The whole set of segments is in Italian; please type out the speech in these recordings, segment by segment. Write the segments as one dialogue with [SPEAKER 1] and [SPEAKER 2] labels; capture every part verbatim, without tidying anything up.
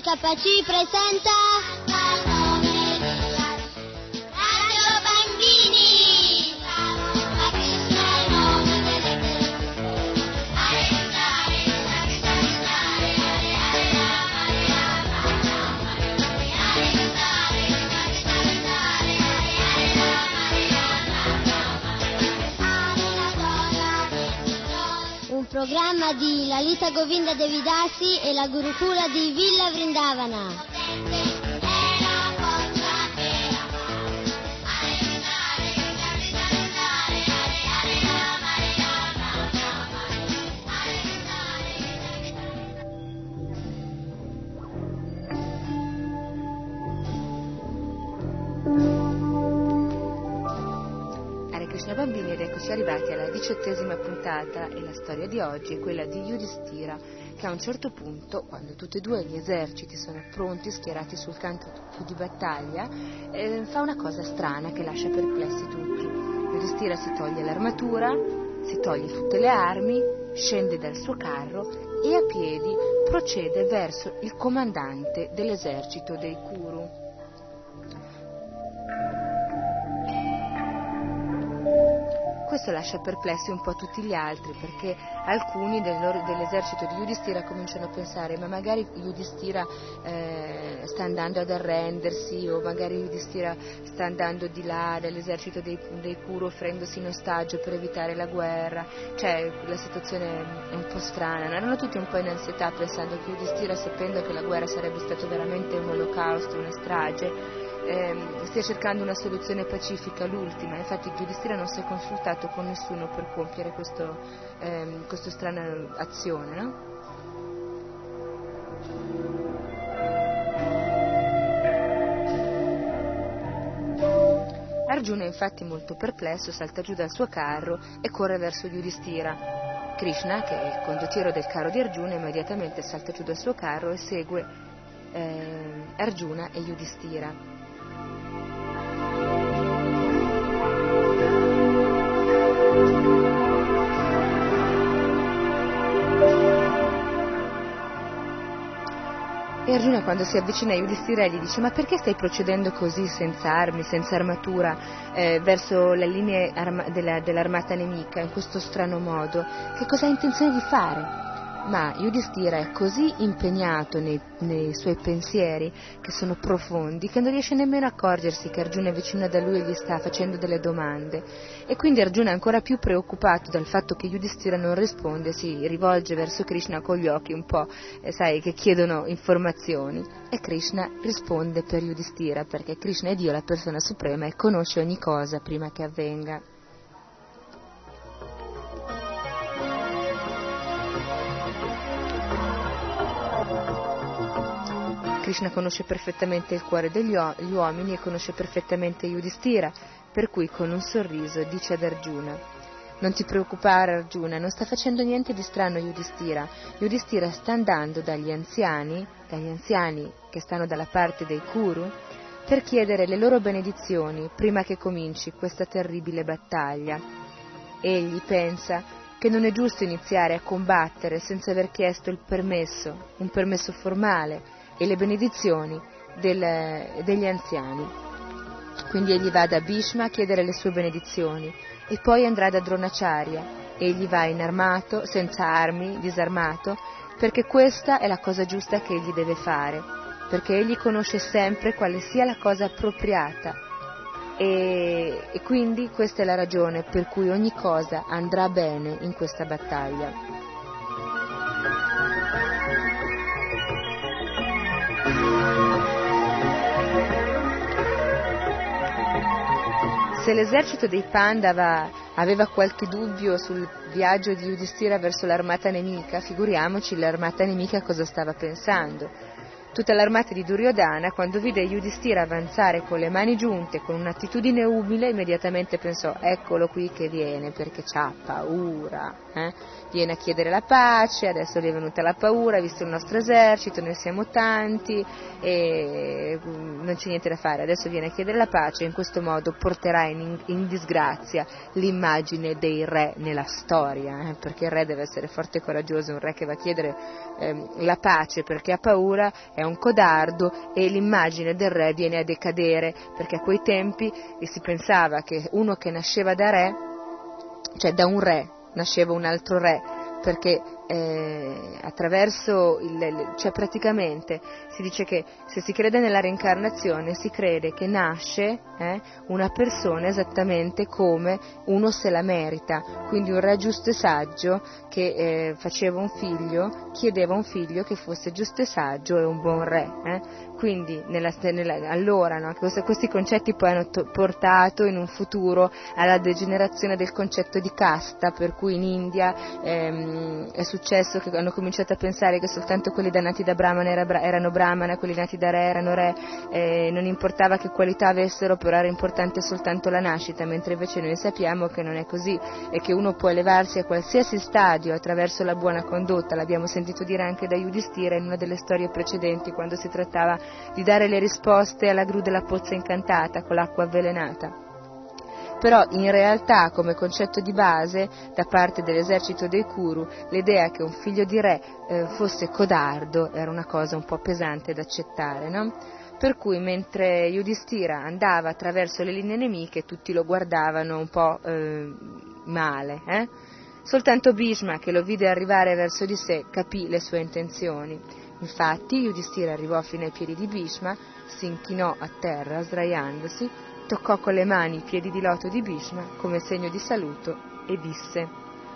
[SPEAKER 1] K C presenta Radio Bambini. Un programma di Lalita Govinda Devidasi e la Gurukula di Villa Vrindavana.
[SPEAKER 2] Krishna Bambini, ed eccoci arrivati alla diciottesima puntata, e la storia di oggi è quella di Yudhishthira, che a un certo punto, quando tutti e due gli eserciti sono pronti, schierati sul campo di battaglia, eh, fa una cosa strana che lascia perplessi tutti. Yudhishthira si toglie l'armatura, si toglie tutte le armi, scende dal suo carro e a piedi procede verso il comandante dell'esercito dei Kuru. Questo lascia perplessi un po' tutti gli altri, perché alcuni del loro, dell'esercito di Yudhishthira cominciano a pensare: ma magari Yudhishthira eh, sta andando ad arrendersi, o magari Yudhishthira sta andando di là dall'esercito dei, dei Kuru offrendosi in ostaggio per evitare la guerra. Cioè, la situazione è un po' strana, no? Erano tutti un po' in ansietà, pensando che Yudhishthira, sapendo che la guerra sarebbe stato veramente un olocausto, una strage, Eh, stia cercando una soluzione pacifica, l'ultima. Infatti Yudhishthira non si è consultato con nessuno per compiere questo, ehm, questa strana azione, no? Arjuna, infatti, molto perplesso, salta giù dal suo carro e corre verso Yudhishthira. Krishna, che è il condottiero del carro di Arjuna, immediatamente salta giù dal suo carro e segue eh, Arjuna e Yudhishthira. E Arjuna, quando si avvicina a Yudhishthira, gli dice: ma perché stai procedendo così, senza armi, senza armatura, eh, verso le linee arma- della, dell'armata nemica, in questo strano modo? Che cosa hai intenzione di fare? Ma Yudhishthira è così impegnato nei, nei suoi pensieri, che sono profondi, che non riesce nemmeno a accorgersi che Arjuna è vicino da lui e gli sta facendo delle domande. E quindi Arjuna, ancora più preoccupato dal fatto che Yudhishthira non risponde, si rivolge verso Krishna con gli occhi un po', eh, sai, che chiedono informazioni. E Krishna risponde per Yudhishthira, perché Krishna è Dio, la persona suprema, e conosce ogni cosa prima che avvenga. Krishna conosce perfettamente il cuore degli uomini e conosce perfettamente Yudhishthira, per cui con un sorriso dice ad Arjuna: non ti preoccupare, Arjuna, non sta facendo niente di strano Yudhishthira. Yudhishthira sta andando dagli anziani, dagli anziani che stanno dalla parte dei Kuru, per chiedere le loro benedizioni prima che cominci questa terribile battaglia. Egli pensa che non è giusto iniziare a combattere senza aver chiesto il permesso, un permesso formale, e le benedizioni del, degli anziani. Quindi egli va da Bhishma a chiedere le sue benedizioni, e poi andrà da Dronacharya. Egli va inarmato, senza armi, disarmato, perché questa è la cosa giusta che egli deve fare, perché egli conosce sempre quale sia la cosa appropriata, e, e quindi questa è la ragione per cui ogni cosa andrà bene in questa battaglia. Se l'esercito dei Pandava aveva qualche dubbio sul viaggio di Yudhishthira verso l'armata nemica, figuriamoci l'armata nemica cosa stava pensando. Tutta l'armata di Duryodhana, quando vide Yudhishthira avanzare con le mani giunte, con un'attitudine umile, immediatamente pensò: eccolo qui che viene, perché c'ha paura, eh? Viene a chiedere la pace, adesso gli è venuta la paura, visto il nostro esercito, noi siamo tanti, e non c'è niente da fare, adesso viene a chiedere la pace, in questo modo porterà in, in disgrazia l'immagine dei re nella storia, eh, perché il re deve essere forte e coraggioso, un re che va a chiedere eh, la pace perché ha paura è un codardo, e l'immagine del re viene a decadere, perché a quei tempi si pensava che uno che nasceva da re, cioè da un re, nasceva un altro re, perché eh, attraverso il, cioè praticamente si dice che se si crede nella reincarnazione si crede che nasce eh, una persona esattamente come uno se la merita, quindi un re giusto e saggio che eh, faceva un figlio, chiedeva un figlio che fosse giusto e saggio e un buon re, eh. Quindi nella, nella, allora no, questi concetti poi hanno to- portato in un futuro alla degenerazione del concetto di casta, per cui in India ehm, è successo che hanno cominciato a pensare che soltanto quelli da nati da Brahmana era, erano Brahmana, quelli nati da re erano re, eh, non importava che qualità avessero, però era importante soltanto la nascita, mentre invece noi sappiamo che non è così e che uno può elevarsi a qualsiasi stadio attraverso la buona condotta. L'abbiamo sentito dire anche da Yudhishthira in una delle storie precedenti, quando si trattava di dare le risposte alla gru della pozza incantata con l'acqua avvelenata. Però in realtà, come concetto di base, da parte dell'esercito dei Kuru, l'idea che un figlio di re eh, fosse codardo era una cosa un po' pesante da accettare, no? Per cui mentre Yudhishthira andava attraverso le linee nemiche, tutti lo guardavano un po' eh, male, eh? Soltanto Bhishma, che lo vide arrivare verso di sé, capì le sue intenzioni. Infatti Yudhishthira arrivò fino ai piedi di Bhishma, si inchinò a terra sdraiandosi, toccò con le mani i piedi di loto di Bhishma come segno di saluto e disse: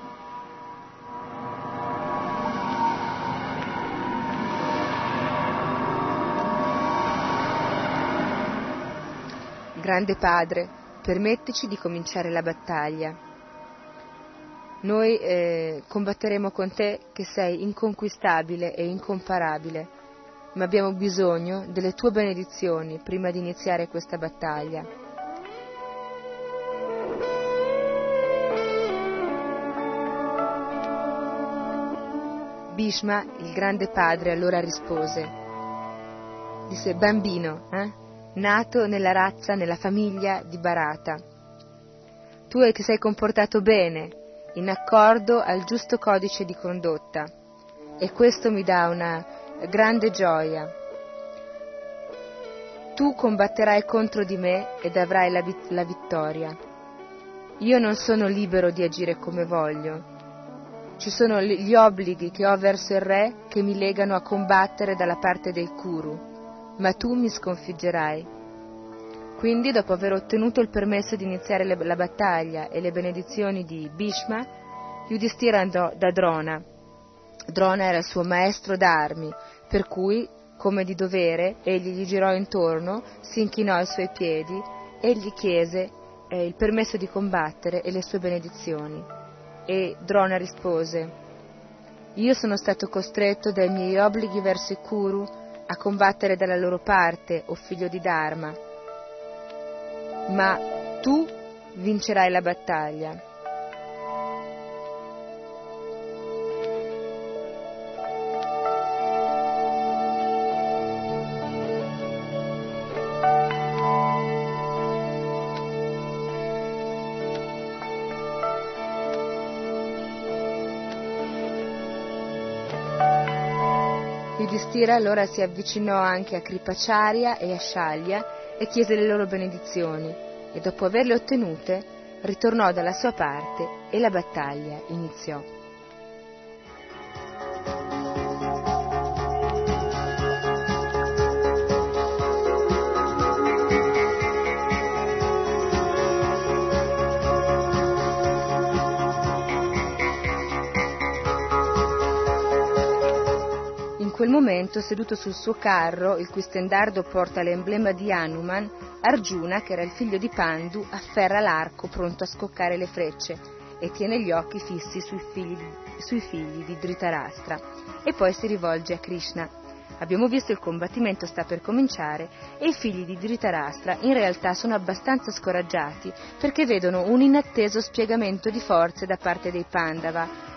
[SPEAKER 2] Grande padre, permettici di cominciare la battaglia. Noi eh, combatteremo con te che sei inconquistabile e incomparabile, ma abbiamo bisogno delle tue benedizioni prima di iniziare questa battaglia. Bhishma, il grande padre, allora rispose, disse: bambino, eh, nato nella razza, nella famiglia di Bharata, tu che sei comportato bene, in accordo al giusto codice di condotta, e questo mi dà una grande gioia. Tu combatterai contro di me ed avrai la, vit- la vittoria. Io non sono libero di agire come voglio. Ci sono gli obblighi che ho verso il re che mi legano a combattere dalla parte dei Kuru, ma tu mi sconfiggerai. Quindi, dopo aver ottenuto il permesso di iniziare le, la battaglia e le benedizioni di Bhishma, Yudhishthira andò da Drona. Drona era il suo maestro d'armi, per cui, come di dovere, egli gli girò intorno, si inchinò ai suoi piedi e gli chiese eh, il permesso di combattere e le sue benedizioni. E Drona rispose: io sono stato costretto dai miei obblighi verso i Kuru a combattere dalla loro parte, o figlio di Dharma, ma tu vincerai la battaglia. Yudhishthira allora si avvicinò anche a Kripacharya e a Shalya e chiese le loro benedizioni, e dopo averle ottenute ritornò dalla sua parte e la battaglia iniziò. In quel momento, seduto sul suo carro, il cui stendardo porta l'emblema di Hanuman, Arjuna, che era il figlio di Pandu, afferra l'arco pronto a scoccare le frecce e tiene gli occhi fissi sui figli, sui figli di Dhritarashtra, e poi si rivolge a Krishna. Abbiamo visto il combattimento sta per cominciare e i figli di Dhritarashtra in realtà sono abbastanza scoraggiati perché vedono un inatteso spiegamento di forze da parte dei Pandava.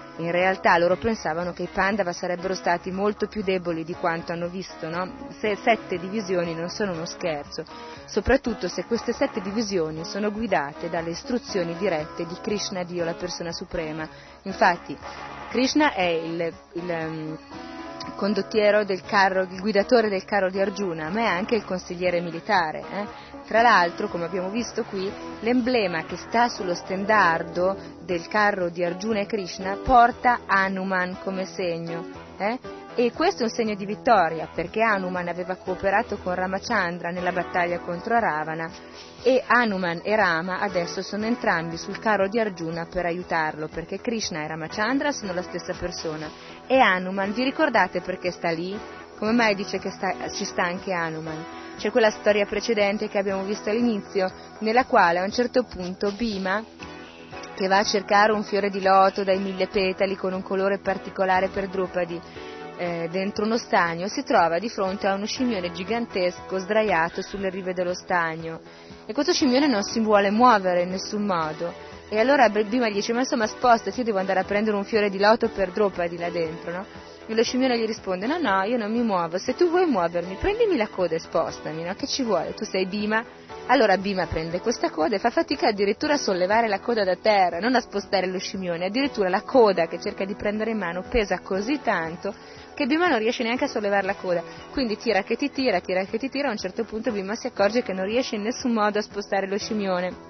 [SPEAKER 2] In realtà loro pensavano che i Pandava sarebbero stati molto più deboli di quanto hanno visto, no? Se sette divisioni non sono uno scherzo, soprattutto se queste sette divisioni sono guidate dalle istruzioni dirette di Krishna, Dio, la persona suprema. Infatti Krishna è il, il um, condottiero del carro, il guidatore del carro di Arjuna, ma è anche il consigliere militare. Eh? Tra l'altro, come abbiamo visto qui, l'emblema che sta sullo stendardo del carro di Arjuna e Krishna porta Hanuman come segno. Eh? E questo è un segno di vittoria, perché Hanuman aveva cooperato con Ramachandra nella battaglia contro Ravana, e Hanuman e Rama adesso sono entrambi sul carro di Arjuna per aiutarlo, perché Krishna e Ramachandra sono la stessa persona. E Hanuman, vi ricordate perché sta lì? Come mai dice che sta, ci sta anche Hanuman? C'è quella storia precedente che abbiamo visto all'inizio, nella quale a un certo punto Bhima, che va a cercare un fiore di loto dai mille petali con un colore particolare per Drupadi, eh, dentro uno stagno, si trova di fronte a uno scimmione gigantesco sdraiato sulle rive dello stagno, e questo scimmione non si vuole muovere in nessun modo, e allora Bhima gli dice: ma insomma spostati, io devo andare a prendere un fiore di loto per Drupadi là dentro, no? E lo scimmione gli risponde: no no, io non mi muovo, se tu vuoi muovermi prendimi la coda e spostami, no? Che ci vuole, tu sei Bhima. Allora Bhima prende questa coda e fa fatica addirittura a sollevare la coda da terra, non a spostare lo scimmione, addirittura la coda che cerca di prendere in mano pesa così tanto che Bhima non riesce neanche a sollevare la coda, quindi tira che ti tira, tira che ti tira, a un certo punto Bhima si accorge che non riesce in nessun modo a spostare lo scimmione.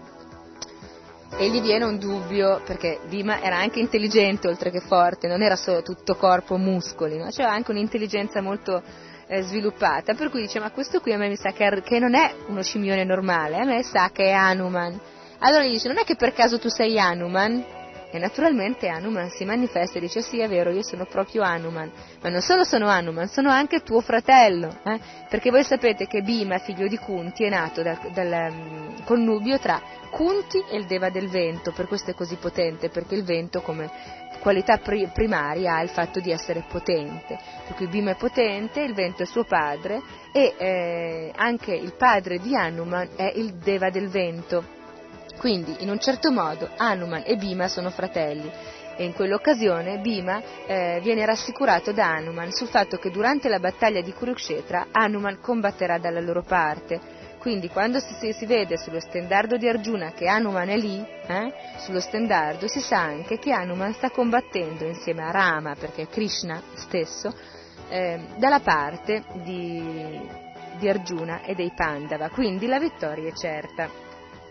[SPEAKER 2] E gli viene un dubbio, perché Bhima era anche intelligente oltre che forte, non era solo tutto corpo, muscoli, no? C'era anche un'intelligenza molto eh, sviluppata, per cui dice: ma questo qui a me mi sa che, che non è uno scimmione normale, a me sa che è Hanuman. Allora gli dice: non è che per caso tu sei Hanuman? E naturalmente Hanuman si manifesta e dice: sì, è vero, io sono proprio Hanuman, ma non solo sono Hanuman, sono anche tuo fratello, eh? Perché voi sapete che Bhima, figlio di Kunti, è nato dal, dal um, connubio tra Kunti e il Deva del vento, per questo è così potente, perché il vento come qualità pri- primaria ha il fatto di essere potente, per cui Bhima è potente, il vento è suo padre, e eh, anche il padre di Hanuman è il Deva del vento. Quindi, in un certo modo, Hanuman e Bhima sono fratelli, e in quell'occasione Bhima eh, viene rassicurato da Hanuman sul fatto che durante la battaglia di Kurukshetra Hanuman combatterà dalla loro parte. Quindi, quando si, si vede sullo stendardo di Arjuna che Hanuman è lì, eh, sullo stendardo, si sa anche che Hanuman sta combattendo insieme a Rama, perché è Krishna stesso, eh, dalla parte di, di Arjuna e dei Pandava. Quindi la vittoria è certa.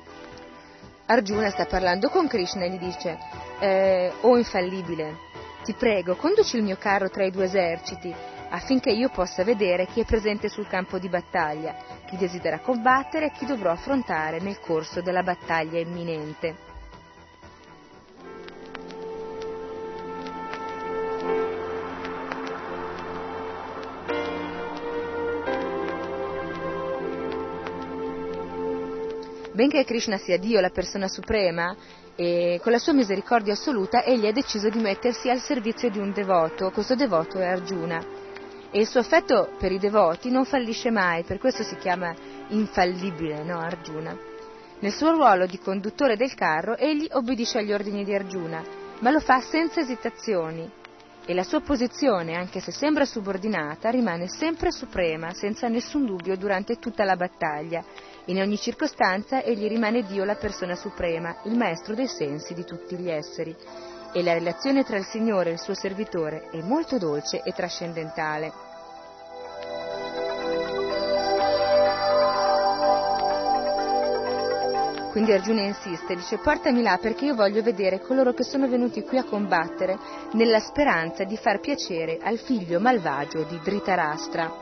[SPEAKER 2] Arjuna sta parlando con Krishna e gli dice: eh, oh infallibile, ti prego, conduci il mio carro tra i due eserciti, affinché io possa vedere chi è presente sul campo di battaglia, chi desidera combattere e chi dovrò affrontare nel corso della battaglia imminente. Benché Krishna sia Dio, la persona suprema, e con la sua misericordia assoluta, egli ha deciso di mettersi al servizio di un devoto. Questo devoto è Arjuna. E il suo affetto per i devoti non fallisce mai, per questo si chiama infallibile, no, Arjuna. Nel suo ruolo di conduttore del carro, egli obbedisce agli ordini di Arjuna, ma lo fa senza esitazioni. E la sua posizione, anche se sembra subordinata, rimane sempre suprema, senza nessun dubbio durante tutta la battaglia. In ogni circostanza egli rimane Dio, la persona suprema, il maestro dei sensi di tutti gli esseri. E la relazione tra il Signore e il suo servitore è molto dolce e trascendentale. Quindi Arjuna insiste, dice: portami là perché io voglio vedere coloro che sono venuti qui a combattere nella speranza di far piacere al figlio malvagio di Dhritarashtra.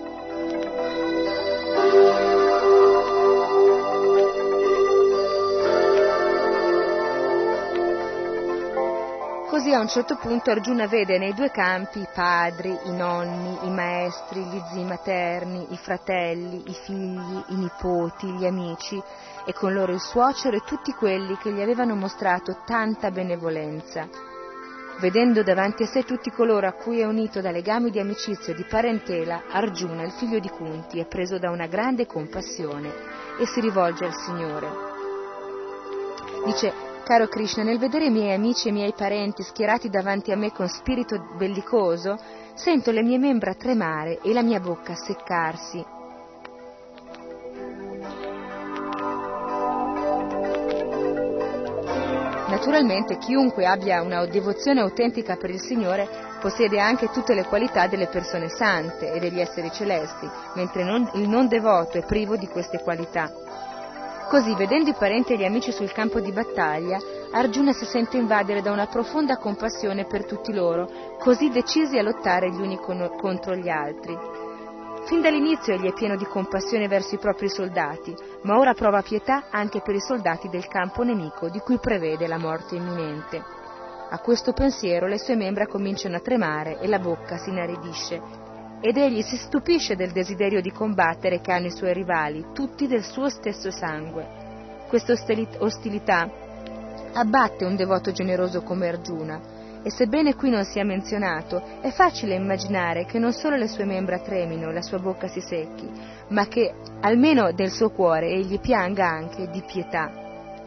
[SPEAKER 2] Così a un certo punto Arjuna vede nei due campi i padri, i nonni, i maestri, gli zii materni, i fratelli, i figli, i nipoti, gli amici, e con loro il suocero e tutti quelli che gli avevano mostrato tanta benevolenza. Vedendo davanti a sé tutti coloro a cui è unito da legami di amicizia e di parentela, Arjuna, il figlio di Kunti, è preso da una grande compassione e si rivolge al Signore. Dice: Caro Krishna, nel vedere i miei amici e i miei parenti schierati davanti a me con spirito bellicoso, sento le mie membra tremare e la mia bocca seccarsi. Naturalmente chiunque abbia una devozione autentica per il Signore possiede anche tutte le qualità delle persone sante e degli esseri celesti, mentre non, il non devoto è privo di queste qualità. Così, vedendo i parenti e gli amici sul campo di battaglia, Arjuna si sente invadere da una profonda compassione per tutti loro, così decisi a lottare gli uni con, contro gli altri. Fin dall'inizio egli è pieno di compassione verso i propri soldati, ma ora prova pietà anche per i soldati del campo nemico, di cui prevede la morte imminente. A questo pensiero le sue membra cominciano a tremare e la bocca si inaridisce. Ed egli si stupisce del desiderio di combattere che hanno i suoi rivali, tutti del suo stesso sangue. Questa ostilità abbatte un devoto generoso come Arjuna, e sebbene qui non sia menzionato, è facile immaginare che non solo le sue membra tremino e la sua bocca si secchi, ma che almeno del suo cuore egli pianga anche di pietà.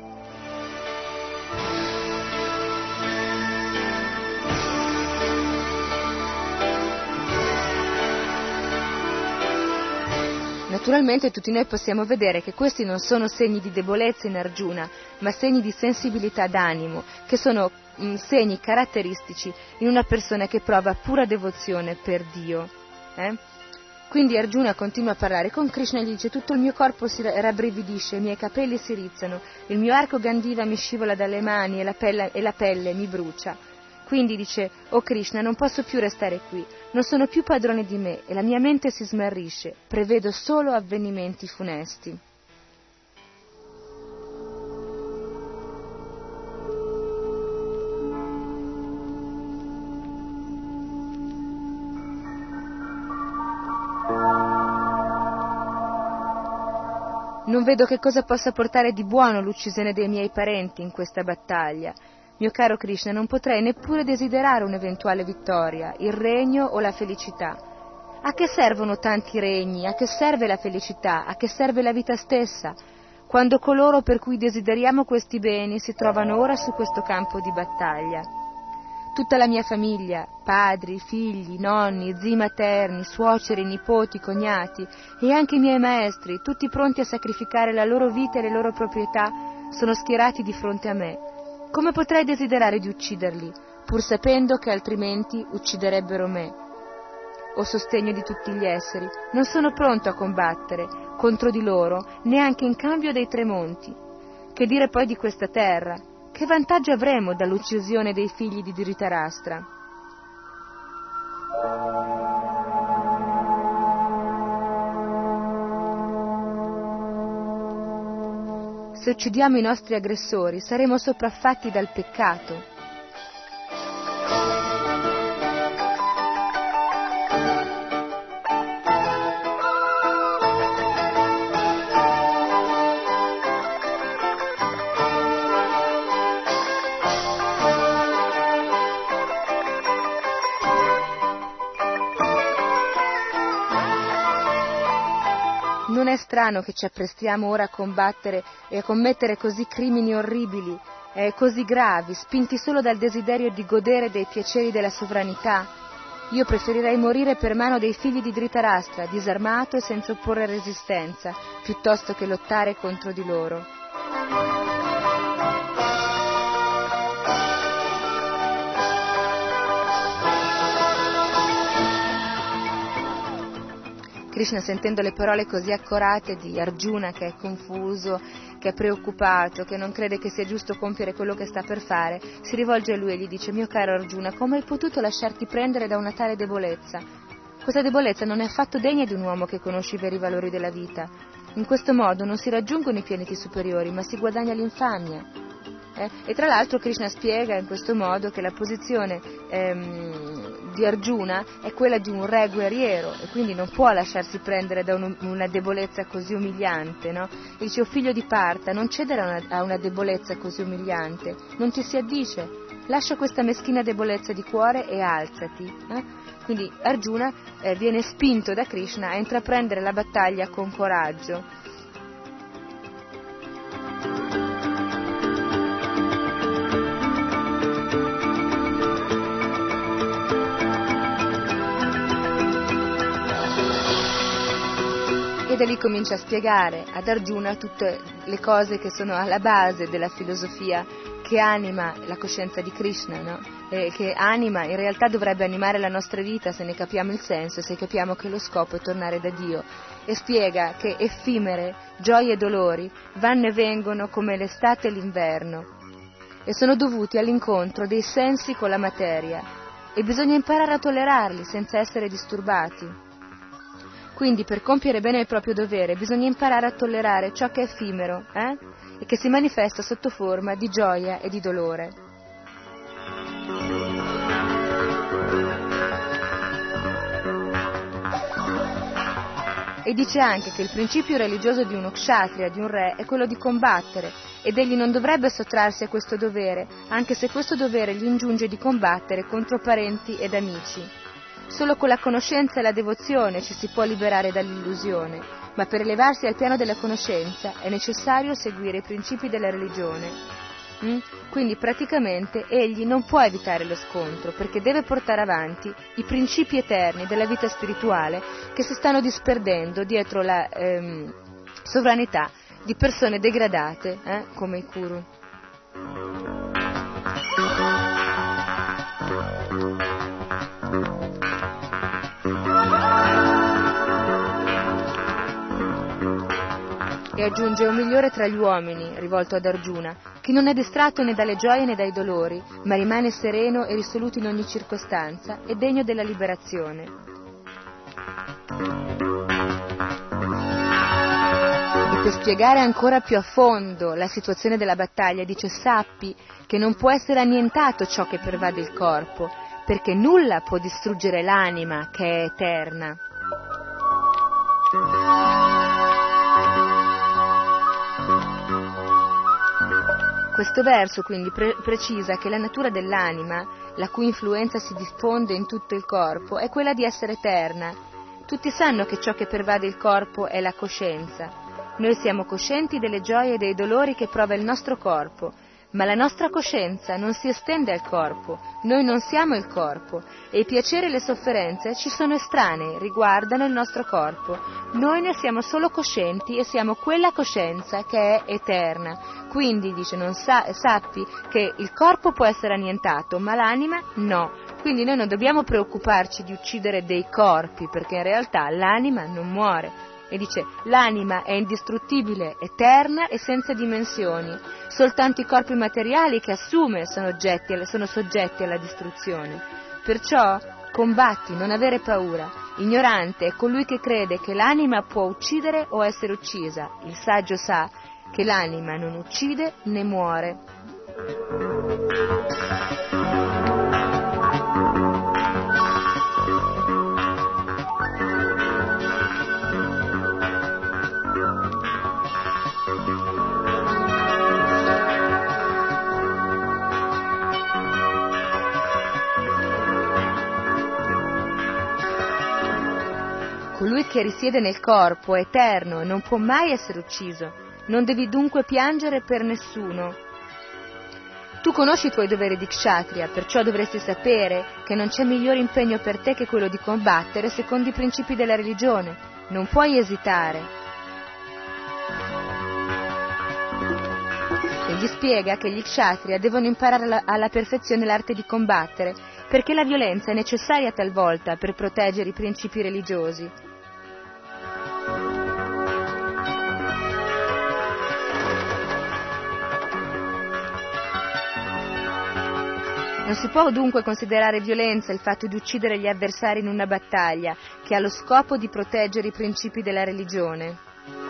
[SPEAKER 2] Naturalmente tutti noi possiamo vedere che questi non sono segni di debolezza in Arjuna, ma segni di sensibilità d'animo, che sono mh, segni caratteristici in una persona che prova pura devozione per Dio. Eh? Quindi Arjuna continua a parlare con Krishna e gli dice: tutto il mio corpo si rabbrividisce, i miei capelli si rizzano, il mio arco Gandiva mi scivola dalle mani e la pelle, e la pelle mi brucia. Quindi dice: «Oh Krishna, non posso più restare qui, non sono più padrone di me e la mia mente si smarrisce, prevedo solo avvenimenti funesti». Non vedo che cosa possa portare di buono l'uccisione dei miei parenti in questa battaglia. Mio caro Krishna, non potrei neppure desiderare un'eventuale vittoria, il regno o la felicità. A che servono tanti regni? A che serve la felicità? A che serve la vita stessa? Quando coloro per cui desideriamo questi beni si trovano ora su questo campo di battaglia. Tutta la mia famiglia, padri, figli, nonni, zii materni, suoceri, nipoti, cognati e anche i miei maestri, tutti pronti a sacrificare la loro vita e le loro proprietà, sono schierati di fronte a me. Come potrei desiderare di ucciderli, pur sapendo che altrimenti ucciderebbero me? O sostegno di tutti gli esseri, non sono pronto a combattere contro di loro, neanche in cambio dei tre monti. Che dire poi di questa terra? Che vantaggio avremo dall'uccisione dei figli di Dhritarashtra? Se uccidiamo i nostri aggressori, saremo sopraffatti dal peccato. Non è strano che ci apprestiamo ora a combattere e a commettere così crimini orribili, eh, così gravi, spinti solo dal desiderio di godere dei piaceri della sovranità. Io preferirei morire per mano dei figli di Dhritarashtra, disarmato e senza opporre resistenza, piuttosto che lottare contro di loro. Krishna, sentendo le parole così accorate di Arjuna, che è confuso, che è preoccupato, che non crede che sia giusto compiere quello che sta per fare, si rivolge a lui e gli dice: mio caro Arjuna, come hai potuto lasciarti prendere da una tale debolezza? Questa debolezza non è affatto degna di un uomo che conosce i veri valori della vita. In questo modo non si raggiungono i pianeti superiori, ma si guadagna l'infamia. Eh? E tra l'altro Krishna spiega in questo modo che la posizione ehm, di Arjuna è quella di un re guerriero e quindi non può lasciarsi prendere da un, una debolezza così umiliante, no? E dice: o figlio di Partha, non cedere a una, a una debolezza così umiliante, non ti si addice, lascia questa meschina debolezza di cuore e alzati. Eh? Quindi Arjuna eh, viene spinto da Krishna a intraprendere la battaglia con coraggio. da lì comincia a spiegare ad Arjuna tutte le cose che sono alla base della filosofia che anima la coscienza di Krishna, no? E che anima, in realtà dovrebbe animare la nostra vita se ne capiamo il senso, se capiamo che lo scopo è tornare da Dio, e spiega che effimere gioie e dolori vanno e vengono come l'estate e l'inverno e sono dovuti all'incontro dei sensi con la materia e bisogna imparare a tollerarli senza essere disturbati. Quindi per compiere bene il proprio dovere bisogna imparare a tollerare ciò che è effimero eh? e che si manifesta sotto forma di gioia e di dolore. E dice anche che il principio religioso di uno kshatriya, di un re, è quello di combattere, ed egli non dovrebbe sottrarsi a questo dovere, anche se questo dovere gli ingiunge di combattere contro parenti ed amici. Solo con la conoscenza e la devozione ci si può liberare dall'illusione, ma per elevarsi al piano della conoscenza è necessario seguire i principi della religione. Mm? Quindi praticamente egli non può evitare lo scontro perché deve portare avanti i principi eterni della vita spirituale che si stanno disperdendo dietro la ehm, sovranità di persone degradate eh, come i Kuru. E aggiunge un migliore tra gli uomini, rivolto ad Arjuna, che non è distratto né dalle gioie né dai dolori, ma rimane sereno e risoluto in ogni circostanza e degno della liberazione. E per spiegare ancora più a fondo la situazione della battaglia dice: sappi che non può essere annientato ciò che pervade il corpo, perché nulla può distruggere l'anima che è eterna. Questo verso quindi pre- precisa che la natura dell'anima, la cui influenza si diffonde in tutto il corpo, è quella di essere eterna. Tutti sanno che ciò che pervade il corpo è la coscienza. Noi siamo coscienti delle gioie e dei dolori che prova il nostro corpo, ma la nostra coscienza non si estende al corpo, noi non siamo il corpo, e i piaceri e le sofferenze ci sono estranei, riguardano il nostro corpo. Noi ne siamo solo coscienti e siamo quella coscienza che è eterna. Quindi, dice, non sa- sappi che il corpo può essere annientato, ma l'anima no. Quindi noi non dobbiamo preoccuparci di uccidere dei corpi, perché in realtà l'anima non muore. E dice, l'anima è indistruttibile, eterna e senza dimensioni. Soltanto i corpi materiali che assume sono, oggetti, sono soggetti alla distruzione. Perciò combatti, non avere paura. Ignorante è colui che crede che l'anima può uccidere o essere uccisa. Il saggio sa che l'anima non uccide né muore. Colui che risiede nel corpo è eterno e non può mai essere ucciso. Non devi dunque piangere per nessuno. Tu conosci i tuoi doveri di kshatriya, perciò dovresti sapere che non c'è migliore impegno per te che quello di combattere secondo i principi della religione. Non puoi esitare. E gli spiega che gli kshatriya devono imparare alla, alla perfezione l'arte di combattere, perché la violenza è necessaria talvolta per proteggere i principi religiosi. Non si può dunque considerare violenza il fatto di uccidere gli avversari in una battaglia che ha lo scopo di proteggere i principi della religione.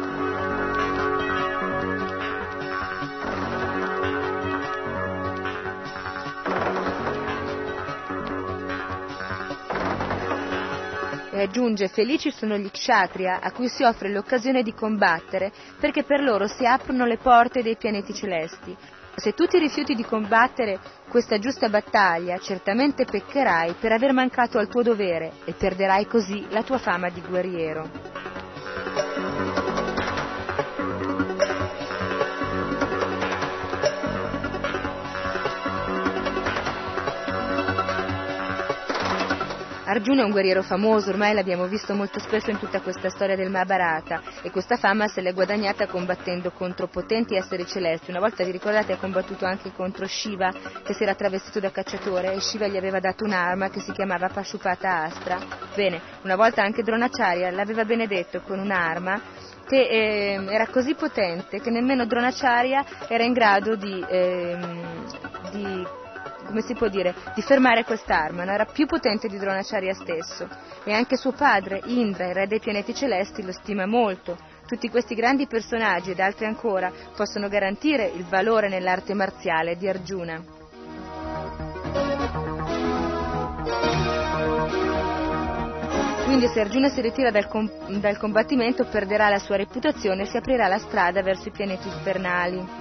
[SPEAKER 2] E aggiunge, felici sono gli kshatriya a cui si offre l'occasione di combattere perché per loro si aprono le porte dei pianeti celesti. Se tu ti rifiuti di combattere questa giusta battaglia, certamente peccherai per aver mancato al tuo dovere e perderai così la tua fama di guerriero. Arjuna è un guerriero famoso, ormai l'abbiamo visto molto spesso in tutta questa storia del Mahabharata, e questa fama se l'è guadagnata combattendo contro potenti esseri celesti. Una volta, vi ricordate, ha combattuto anche contro Shiva, che si era travestito da cacciatore, e Shiva gli aveva dato un'arma che si chiamava Pashupata Astra. Bene, una volta anche Dronacharya l'aveva benedetto con un'arma che eh, era così potente che nemmeno Dronacharya era in grado di, eh, di come si può dire, di fermare quest'arma, non era più potente di Dronacharya stesso. E anche suo padre, Indra, il re dei pianeti celesti, lo stima molto. Tutti questi grandi personaggi ed altri ancora possono garantire il valore nell'arte marziale di Arjuna. Quindi se Arjuna si ritira dal, com- dal combattimento perderà la sua reputazione e si aprirà la strada verso i pianeti infernali.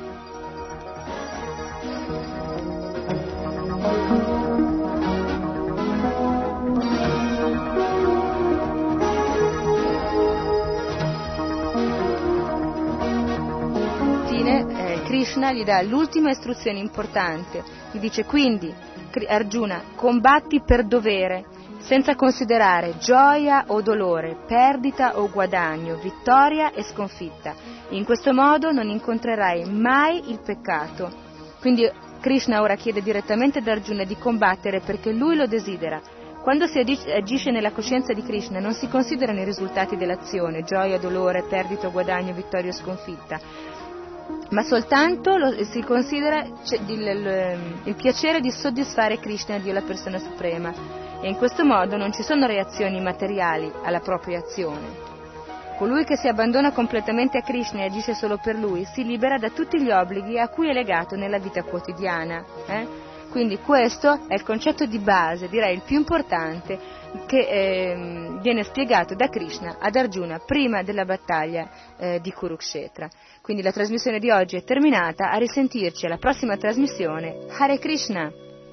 [SPEAKER 2] Eh, Krishna gli dà l'ultima istruzione importante, gli dice: quindi Arjuna, combatti per dovere, senza considerare gioia o dolore, perdita o guadagno, vittoria e sconfitta. In questo modo non incontrerai mai il peccato. Quindi Krishna ora chiede direttamente ad Arjuna di combattere perché lui lo desidera. Quando si agisce nella coscienza di Krishna non si considerano i risultati dell'azione, gioia, dolore, perdita o guadagno, vittoria o sconfitta, ma soltanto lo, si considera cioè, il, il, il piacere di soddisfare Krishna, Dio la persona suprema, e in questo modo non ci sono reazioni materiali alla propria azione. Colui che si abbandona completamente a Krishna e agisce solo per lui si libera da tutti gli obblighi a cui è legato nella vita quotidiana. Eh? Quindi questo è il concetto di base, direi il più importante, che eh, viene spiegato da Krishna ad Arjuna prima della battaglia eh, di Kurukshetra. Quindi la trasmissione di oggi è terminata, a risentirci alla prossima trasmissione. Hare Krishna!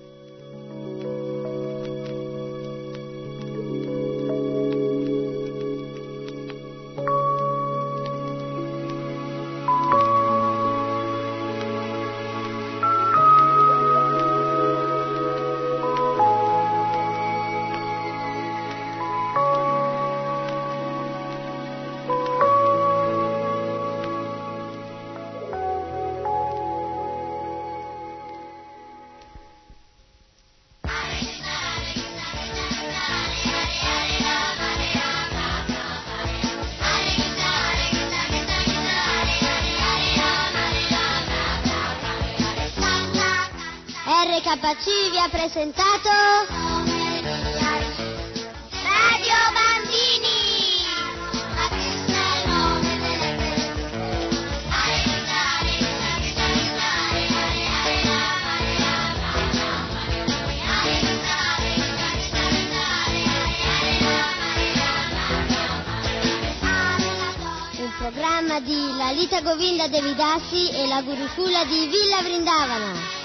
[SPEAKER 1] R K C vi ha presentato Radio Bambini. Un programma di Lalita Govinda Devidasi e la Gurukula di Villa Vrindavana.